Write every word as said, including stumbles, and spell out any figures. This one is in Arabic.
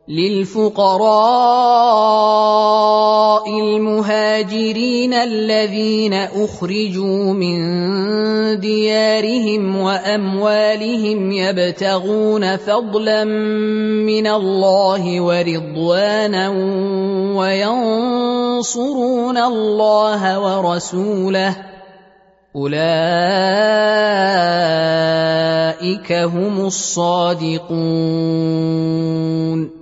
للفقراء المهاجرين الذين أخرجوا من ديارهم وأموالهم يبتغون فضلا من الله ورضوانا وينصرون الله ورسوله أولئك هم الصادقون.